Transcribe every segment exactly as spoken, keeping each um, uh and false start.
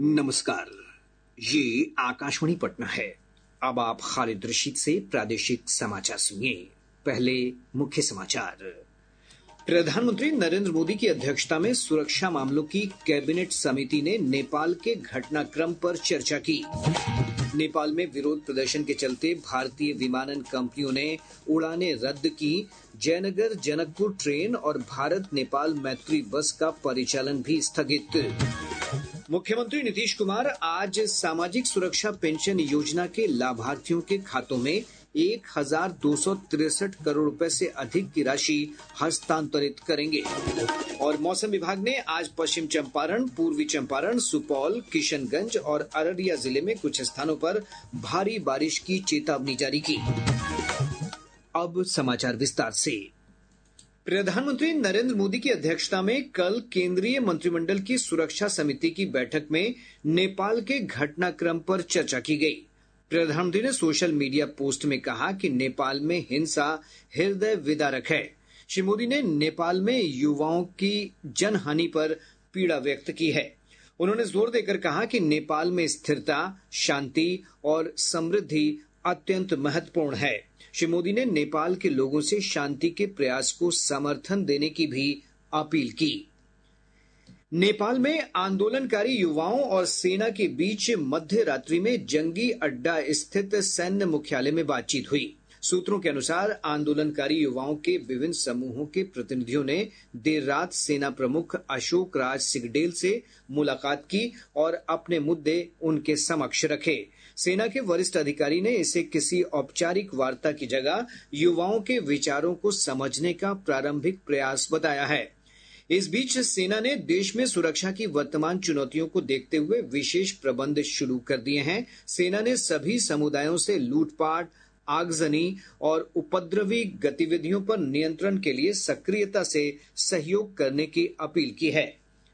नमस्कार, ये आकाशवाणी पटना है। अब आप खालिद रशीद से प्रादेशिक समाचार सुनिए। पहले मुख्य समाचार। प्रधानमंत्री नरेंद्र मोदी की अध्यक्षता में सुरक्षा मामलों की कैबिनेट समिति ने नेपाल के घटनाक्रम पर चर्चा की। नेपाल में विरोध प्रदर्शन के चलते भारतीय विमानन कंपनियों ने उड़ानें रद्द की। जयनगर जनकपुर ट्रेन और भारत नेपाल मैत्री बस का परिचालन भी स्थगित। मुख्यमंत्री नीतीश कुमार आज सामाजिक सुरक्षा पेंशन योजना के लाभार्थियों के खातों में एक हजार दो सौ तिरसठ करोड़ रुपए से अधिक की राशि हस्तांतरित करेंगे। और मौसम विभाग ने आज पश्चिम चंपारण, पूर्वी चंपारण, सुपौल, किशनगंज और अररिया जिले में कुछ स्थानों पर भारी बारिश की चेतावनी जारी की। अब समाचार विस्तार से। प्रधानमंत्री नरेंद्र मोदी की अध्यक्षता में कल केंद्रीय मंत्रिमंडल की सुरक्षा समिति की बैठक में नेपाल के घटनाक्रम पर चर्चा की गई। प्रधानमंत्री ने सोशल मीडिया पोस्ट में कहा कि नेपाल में हिंसा हृदय विदारक है। श्री मोदी ने नेपाल में युवाओं की जनहानि पर पीड़ा व्यक्त की है। उन्होंने जोर देकर कहा कि नेपाल में स्थिरता, शांति और समृद्धि अत्यंत महत्वपूर्ण है। श्री मोदी ने नेपाल के लोगों से शांति के प्रयास को समर्थन देने की भी अपील की। नेपाल में आंदोलनकारी युवाओं और सेना के बीच मध्य रात्रि में जंगी अड्डा स्थित सैन्य मुख्यालय में बातचीत हुई। सूत्रों के अनुसार आंदोलनकारी युवाओं के विभिन्न समूहों के प्रतिनिधियों ने देर रात सेना प्रमुख अशोक राज सिंहडेल से मुलाकात की और अपने मुद्दे उनके समक्ष रखे। सेना के वरिष्ठ अधिकारी ने इसे किसी औपचारिक वार्ता की जगह युवाओं के विचारों को समझने का प्रारंभिक प्रयास बताया है। इस बीच सेना ने देश में सुरक्षा की वर्तमान चुनौतियों को देखते हुए विशेष प्रबंध शुरू कर दिए हैं। सेना ने सभी समुदायों से लूटपाट, आगजनी और उपद्रवी गतिविधियों पर नियंत्रण के लिए सक्रियता से सहयोग करने की अपील की है।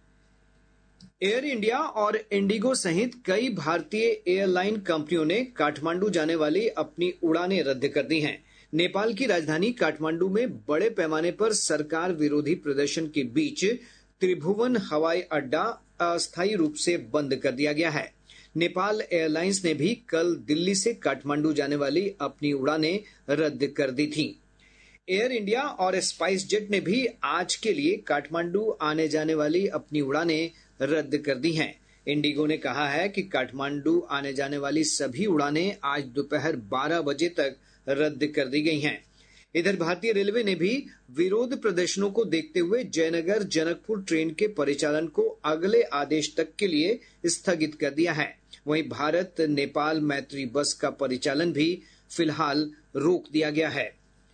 एयर इंडिया और इंडिगो सहित कई भारतीय एयरलाइन कंपनियों ने काठमांडू जाने वाली अपनी उड़ानें रद्द कर दी हैं। नेपाल की राजधानी काठमांडू में बड़े पैमाने पर सरकार विरोधी प्रदर्शन के बीच त्रिभुवन हवाई अड्डा अस्थायी रूप से बंद कर दिया गया है। नेपाल एयरलाइंस ने भी कल दिल्ली से काठमांडू जाने वाली अपनी उड़ानें रद्द कर दी थीं। एयर इंडिया और स्पाइस जेट ने भी आज के लिए काठमांडू आने जाने वाली अपनी उड़ानें रद्द कर दी हैं। इंडिगो ने कहा है कि काठमांडू आने जाने वाली सभी उड़ानें आज दोपहर बारह बजे तक रद्द कर दी गई हैं। इधर भारतीय रेलवे ने भी विरोध प्रदर्शनों को देखते हुए जयनगर जनकपुर ट्रेन के परिचालन को अगले आदेश तक के लिए स्थगित कर दिया है। वहीं भारत नेपाल मैत्री बस का परिचालन भी फिलहाल रोक दिया गया है।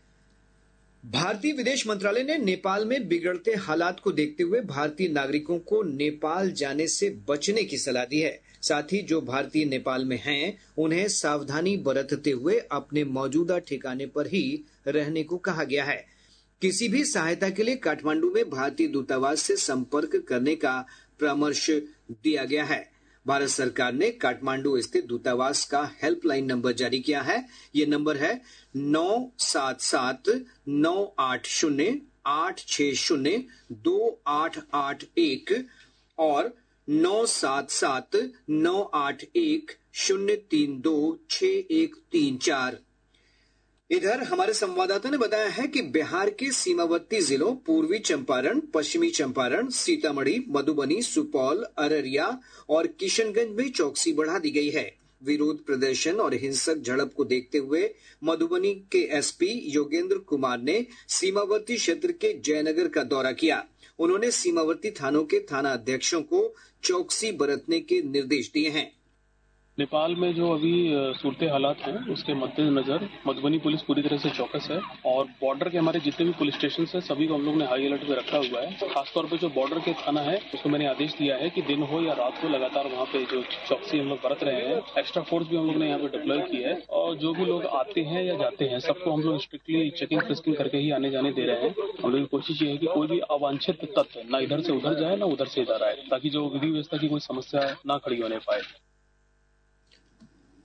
भारतीय विदेश मंत्रालय ने नेपाल में बिगड़ते हालात को देखते हुए भारतीय नागरिकों को नेपाल जाने से बचने की सलाह दी है। साथ ही जो भारतीय नेपाल में हैं, उन्हें सावधानी बरतते हुए अपने मौजूदा ठिकाने पर ही रहने को कहा गया है। किसी भी सहायता के लिए काठमांडू में भारतीय दूतावास से संपर्क करने का परामर्श दिया गया है। भारत सरकार ने काठमांडू स्थित दूतावास का हेल्पलाइन नंबर जारी किया है। ये नंबर है नौ सात सात नौ आठ शून्य आठ छह शून्य दो आठ आठ एक और नौ सात सात नौ आठ एक शून्य तीन दो छह एक तीन चार। इधर हमारे संवाददाता ने बताया है कि बिहार के सीमावर्ती जिलों पूर्वी चंपारण, पश्चिमी चंपारण, सीतामढ़ी, मधुबनी, सुपौल, अररिया और किशनगंज में चौकसी बढ़ा दी गई है। विरोध प्रदर्शन और हिंसक झड़प को देखते हुए मधुबनी के एसपी योगेंद्र कुमार ने सीमावर्ती क्षेत्र के जयनगर का दौरा किया। उन्होंने सीमावर्ती थानों के थाना अध्यक्षों को चौकसी बरतने के निर्देश दिए हैं। नेपाल में जो अभी सूरत हालात हैं उसके मद्देनजर मधुबनी पुलिस पूरी तरह से चौकस है और बॉर्डर के हमारे जितने भी पुलिस स्टेशन है सभी को हम लोग ने हाई अलर्ट पे रखा हुआ है। खासतौर पे जो बॉर्डर के थाना है उसको मैंने आदेश दिया है कि दिन हो या रात हो लगातार वहाँ पे जो चौकसी हम लोग बरत रहे हैं। एक्स्ट्रा फोर्स भी हम लोग ने यहाँ पे डिप्लॉय की है और जो भी लोग आते हैं या जाते हैं सबको हम लोग स्ट्रिक्टली चेकिंग फ्रिस्किंग करके ही आने जाने दे रहे हैं। हम लोग की कोशिश ये है कि कोई भी अवांछित तत्व न इधर से उधर जाए न उधर से इधर आए, ताकि जो विधि व्यवस्था की कोई समस्या न खड़ी होने पाए।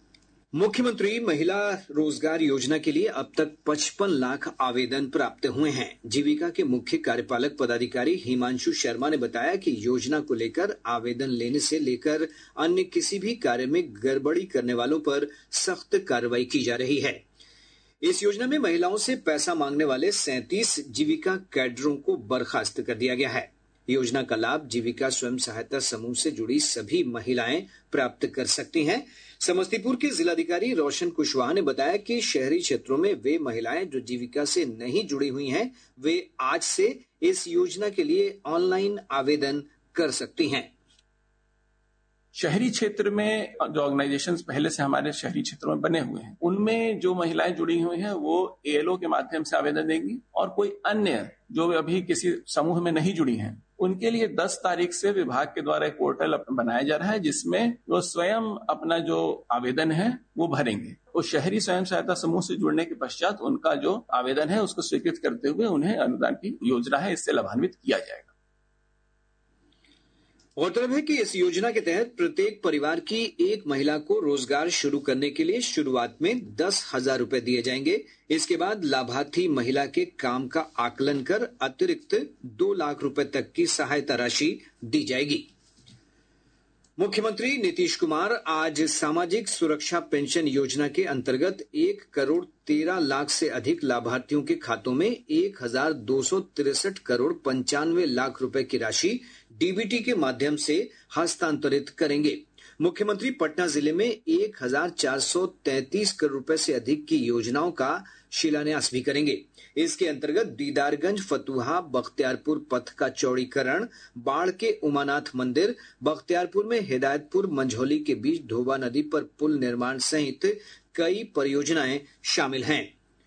मुख्यमंत्री महिला रोजगार योजना के लिए अब तक पचपन लाख आवेदन प्राप्त हुए हैं। जीविका के मुख्य कार्यपालक पदाधिकारी हिमांशु शर्मा ने बताया कि योजना को लेकर आवेदन लेने से लेकर अन्य किसी भी कार्य में गड़बड़ी करने वालों पर सख्त कार्रवाई की जा रही है। इस योजना में महिलाओं से पैसा मांगने वाले सैंतीस जीविका कैडरों को बर्खास्त कर दिया गया है। योजना का लाभ जीविका स्वयं सहायता समूह से जुड़ी सभी महिलाएं प्राप्त कर सकती हैं। समस्तीपुर के जिलाधिकारी रोशन कुशवाहा ने बताया कि शहरी क्षेत्रों में वे महिलाएं जो जीविका से नहीं जुड़ी हुई हैं, वे आज से इस योजना के लिए ऑनलाइन आवेदन कर सकती हैं। शहरी क्षेत्र में जो ऑर्गेनाइजेशंस पहले से हमारे शहरी क्षेत्रों में बने हुए हैं, उनमें जो महिलाएं जुड़ी हुई हैं वो एएलओ के माध्यम से आवेदन देंगी, और कोई अन्य जो अभी किसी समूह में नहीं जुड़ी हैं उनके लिए दस तारीख से विभाग के द्वारा एक पोर्टल बनाया जा रहा है, जिसमें वो स्वयं अपना जो आवेदन है वो भरेंगे। वो शहरी स्वयं सहायता समूह से जुड़ने के पश्चात उनका जो आवेदन है उसको स्वीकृत करते हुए उन्हें अनुदान की योजना है इससे लाभान्वित किया जाएगा। गौरतलब है कि इस योजना के तहत प्रत्येक परिवार की एक महिला को रोजगार शुरू करने के लिए शुरुआत में दस हजार रूपये दिए जाएंगे। इसके बाद लाभार्थी महिला के काम का आकलन कर अतिरिक्त दो लाख रुपए तक की सहायता राशि दी जाएगी। मुख्यमंत्री नीतीश कुमार आज सामाजिक सुरक्षा पेंशन योजना के अंतर्गत एक करोड़ तेरह लाख से अधिक लाभार्थियों के खातों में एक हजार दो सौ तिरसठ करोड़ पंचानवे लाख रुपए की राशि डीबीटी के माध्यम से हस्तांतरित करेंगे। मुख्यमंत्री पटना जिले में एक हजार चार सौ तैंतीस करोड़ रुपए से अधिक की योजनाओं का शिलान्यास भी करेंगे। इसके अंतर्गत दीदारगंज फतुहा बख्तियारपुर पथ का चौड़ीकरण, बाढ़ के उमानाथ मंदिर, बख्तियारपुर में हिदायतपुर मंझौली के बीच धोबा नदी पर पुल निर्माण सहित कई परियोजनाएं शामिल हैं।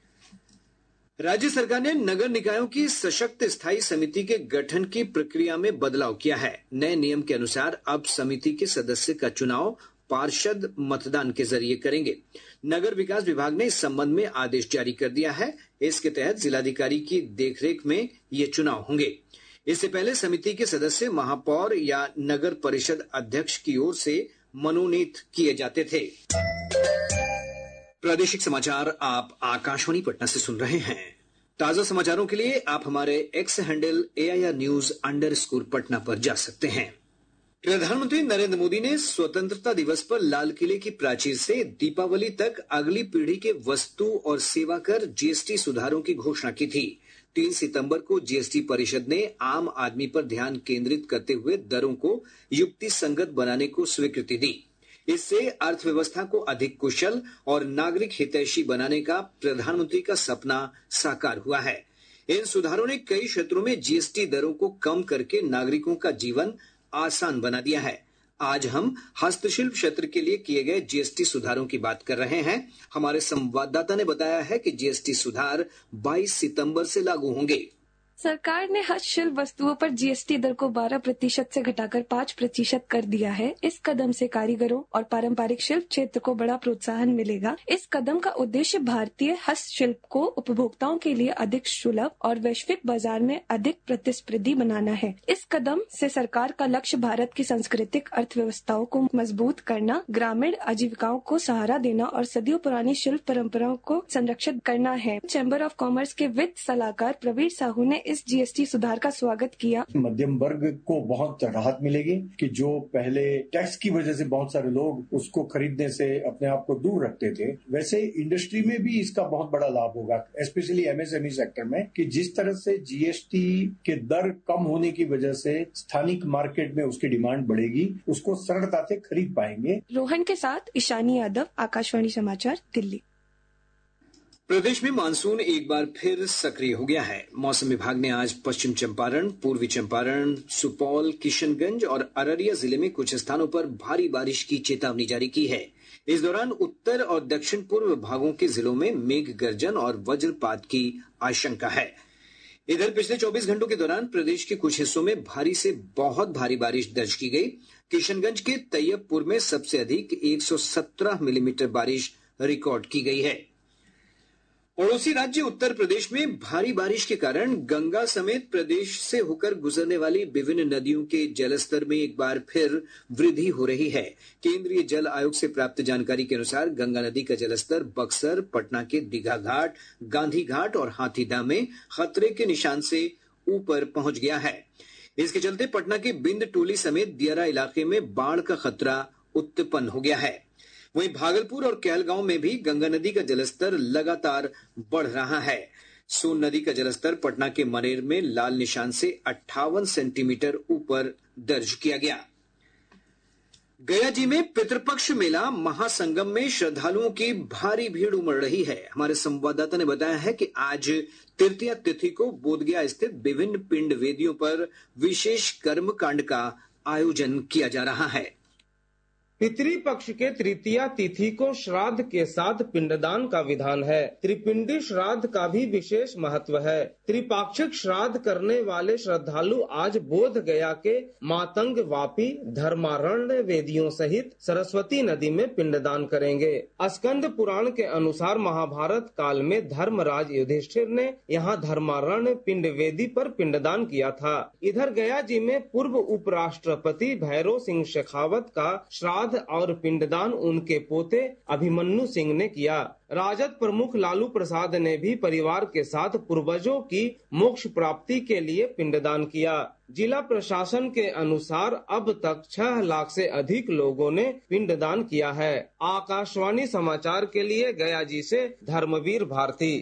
राज्य सरकार ने नगर निकायों की सशक्त स्थायी समिति के गठन की प्रक्रिया में बदलाव किया है। नए नियम के अनुसार अब समिति के सदस्य का चुनाव पार्षद मतदान के जरिए करेंगे। नगर विकास विभाग ने इस संबंध में आदेश जारी कर दिया है। इसके तहत जिलाधिकारी की देखरेख में ये चुनाव होंगे। इससे पहले समिति के सदस्य महापौर या नगर परिषद अध्यक्ष की ओर से मनोनीत किए जाते थे। प्रादेशिक समाचार आप आकाशवाणी पटना से सुन रहे हैं। ताजा समाचारों के लिए आप हमारे X handle AIR news underscore Patna पर जा सकते हैं। प्रधानमंत्री नरेंद्र मोदी ने स्वतंत्रता दिवस पर लाल किले की प्राचीर से दीपावली तक अगली पीढ़ी के वस्तु और सेवा कर जीएसटी सुधारों की घोषणा की थी। तीन सितंबर को जीएसटी परिषद ने आम आदमी पर ध्यान केंद्रित करते हुए दरों को युक्ति संगत बनाने को स्वीकृति दी। इससे अर्थव्यवस्था को अधिक कुशल और नागरिक हितैषी बनाने का प्रधानमंत्री का सपना साकार हुआ है। इन सुधारों ने कई क्षेत्रों में जीएसटी दरों को कम करके नागरिकों का जीवन आसान बना दिया है। आज हम हस्तशिल्प क्षेत्र के लिए किए गए जीएसटी सुधारों की बात कर रहे हैं। हमारे संवाददाता ने बताया है कि जीएसटी सुधार बाईस सितंबर से लागू होंगे। सरकार ने हस्तशिल्प वस्तुओं पर जीएसटी दर को बारह प्रतिशत से घटाकर पाँच प्रतिशत कर दिया है। इस कदम से कारीगरों और पारंपरिक शिल्प क्षेत्र को बड़ा प्रोत्साहन मिलेगा। इस कदम का उद्देश्य भारतीय हस्तशिल्प को उपभोक्ताओं के लिए अधिक सुलभ और वैश्विक बाजार में अधिक प्रतिस्पर्धी बनाना है। इस कदम से सरकार का लक्ष्य भारत की सांस्कृतिक अर्थव्यवस्थाओं को मजबूत करना, ग्रामीण आजीविकाओं को सहारा देना और सदियों पुरानी शिल्प परंपराओं को संरक्षित करना है। चैम्बर ऑफ कॉमर्स के वित्त सलाहकार प्रवीर साहू ने इस जीएसटी सुधार का स्वागत किया। मध्यम वर्ग को बहुत राहत मिलेगी कि जो पहले टैक्स की वजह से बहुत सारे लोग उसको खरीदने से अपने आप को दूर रखते थे, वैसे इंडस्ट्री में भी इसका बहुत बड़ा लाभ होगा, स्पेशली एमएसएमई सेक्टर में, कि जिस तरह से जीएसटी के दर कम होने की वजह से स्थानिक मार्केट में उसकी डिमांड बढ़ेगी, उसको सरलता से खरीद पाएंगे। रोहन के साथ ईशानी यादव, आकाशवाणी समाचार, दिल्ली। प्रदेश में मानसून एक बार फिर सक्रिय हो गया है। मौसम विभाग ने आज पश्चिम चंपारण, पूर्वी चंपारण, सुपौल, किशनगंज और अररिया जिले में कुछ स्थानों पर भारी बारिश की चेतावनी जारी की है। इस दौरान उत्तर और दक्षिण पूर्व भागों के जिलों में मेघ गर्जन और वज्रपात की आशंका है। इधर पिछले चौबीस घंटों के दौरान प्रदेश के कुछ हिस्सों में भारी से बहुत भारी बारिश दर्ज की गई। किशनगंज के तैयबपुर में सबसे अधिक एक सौ सत्रह मिलीमीटर बारिश रिकॉर्ड की गई है। पड़ोसी राज्य उत्तर प्रदेश में भारी बारिश के कारण गंगा समेत प्रदेश से होकर गुजरने वाली विभिन्न नदियों के जलस्तर में एक बार फिर वृद्धि हो रही है। केंद्रीय जल आयोग से प्राप्त जानकारी के अनुसार गंगा नदी का जलस्तर बक्सर, पटना के दीघा घाट, गांधी घाट और हाथीदह में खतरे के निशान से ऊपर पहुंच गया है। इसके चलते पटना के बिंद टोली समेत दियारा इलाके में बाढ़ का खतरा उत्पन्न हो गया है। वहीं भागलपुर और कहलगांव में भी गंगा नदी का जलस्तर लगातार बढ़ रहा है। सोन नदी का जलस्तर पटना के मनेर में लाल निशान से अट्ठावन सेंटीमीटर ऊपर दर्ज किया गया। गया जी में पितृपक्ष मेला महासंगम में श्रद्धालुओं की भारी भीड़ उमड़ रही है। हमारे संवाददाता ने बताया है कि आज तृतीया तिथि को बोधगया स्थित विभिन्न पिंड वेदियों पर विशेष कर्मकांड का आयोजन किया जा रहा है। पितृपक्ष के तृतीया तिथि को श्राद्ध के साथ पिंडदान का विधान है। त्रिपिंडी श्राद्ध का भी विशेष महत्व है। त्रिपाक्षिक श्राद्ध करने वाले श्रद्धालु आज बोध गया के मातंग, वापी, धर्मारण्य वेदियों सहित सरस्वती नदी में पिंडदान करेंगे। स्कंद पुराण के अनुसार महाभारत काल में धर्मराज युधिष्ठिर ने यहाँ धर्मारण्य पिंड वेदी पर पिंडदान किया था। इधर गया जी में पूर्व उपराष्ट्रपति भैरों सिंह शेखावत का श्राद्ध और पिंडदान उनके पोते अभिमन्यु सिंह ने किया। राजद प्रमुख लालू प्रसाद ने भी परिवार के साथ पूर्वजों की मोक्ष प्राप्ति के लिए पिंडदान किया। जिला प्रशासन के अनुसार अब तक छह लाख से अधिक लोगों ने पिंडदान किया है। आकाशवाणी समाचार के लिए गया जी से धर्मवीर भारती।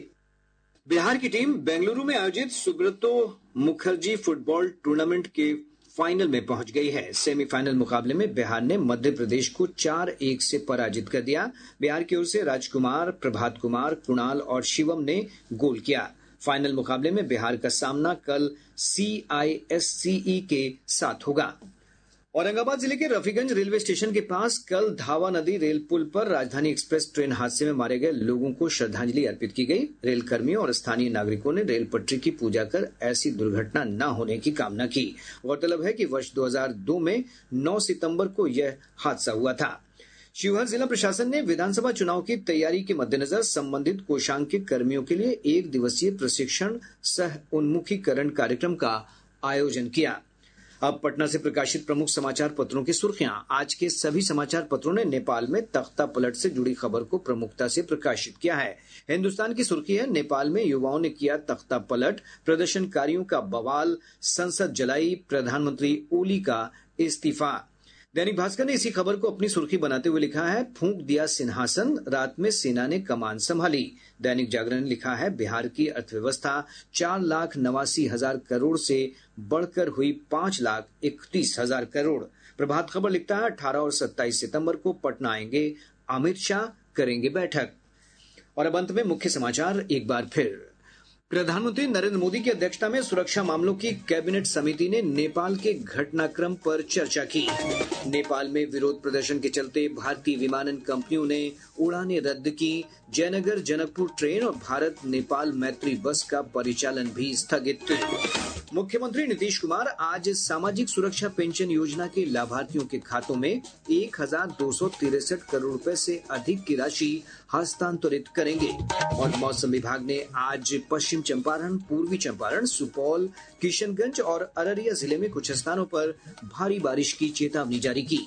बिहार की टीम बेंगलुरु में आयोजित सुब्रतो मुखर्जी फुटबॉल टूर्नामेंट के फाइनल में पहुंच गई है। सेमीफाइनल मुकाबले में बिहार ने मध्य प्रदेश को चार एक से पराजित कर दिया। बिहार की ओर से राजकुमार, प्रभात कुमार, कुणाल और शिवम ने गोल किया। फाइनल मुकाबले में बिहार का सामना कल सी आई एस सी ई के साथ होगा। औरंगाबाद जिले के रफीगंज रेलवे स्टेशन के पास कल धावा नदी रेल पुल पर राजधानी एक्सप्रेस ट्रेन हादसे में मारे गए लोगों को श्रद्धांजलि अर्पित की गई। रेल कर्मियों और स्थानीय नागरिकों ने रेल पटरी की पूजा कर ऐसी दुर्घटना न होने की कामना की। गौरतलब है कि वर्ष दो हज़ार दो में नौ सितंबर को यह हादसा हुआ था। शिवहर जिला प्रशासन ने विधानसभा चुनाव की तैयारी के मद्देनजर संबंधित कोषांग के कर्मियों के लिए एक दिवसीय प्रशिक्षण सह उन्मुखीकरण कार्यक्रम का आयोजन किया। अब पटना से प्रकाशित प्रमुख समाचार पत्रों की सुर्खियां। आज के सभी समाचार पत्रों ने नेपाल में तख्ता पलट से जुड़ी खबर को प्रमुखता से प्रकाशित किया है। हिन्दुस्तान की सुर्खी है, नेपाल में युवाओं ने किया तख्ता पलट, प्रदर्शनकारियों का बवाल, संसद जलाई, प्रधानमंत्री ओली का इस्तीफा। दैनिक भास्कर ने इसी खबर को अपनी सुर्खी बनाते हुए लिखा है, फूंक दिया सिंहासन, रात में सेना ने कमान संभाली। दैनिक जागरण ने लिखा है, बिहार की अर्थव्यवस्था चार लाख नवासी हजार करोड़ से बढ़कर हुई पांच लाख इकतीस हजार करोड़। प्रभात खबर लिखता है, अठारह और सत्ताईस सितंबर को पटना आएंगे अमित शाह, करेंगे बैठक। और अब अंत में मुख्य समाचार एक बार फिर। प्रधानमंत्री नरेंद्र मोदी की अध्यक्षता में सुरक्षा मामलों की कैबिनेट समिति ने नेपाल के घटनाक्रम पर चर्चा की। नेपाल में विरोध प्रदर्शन के चलते भारतीय विमानन कंपनियों ने उड़ानें रद्द की। जयनगर जनकपुर ट्रेन और भारत नेपाल मैत्री बस का परिचालन भी स्थगित। मुख्यमंत्री नीतीश कुमार आज सामाजिक सुरक्षा पेंशन योजना के लाभार्थियों के खातों में एक हजार दो सौ तिरसठ करोड़ रुपए से अधिक की राशि हस्तांतरित करेंगे। और मौसम विभाग ने आज पश्चिम चंपारण, पूर्वी चंपारण, सुपौल, किशनगंज और अररिया जिले में कुछ स्थानों पर भारी बारिश की चेतावनी जारी की।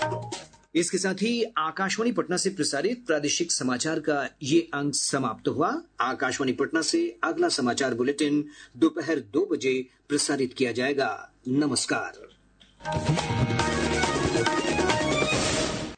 इसके साथ ही आकाशवाणी पटना से प्रसारित प्रादेशिक समाचार का ये अंक समाप्त हुआ। आकाशवाणी पटना से अगला समाचार बुलेटिन दोपहर दो बजे प्रसारित किया जाएगा। नमस्कार।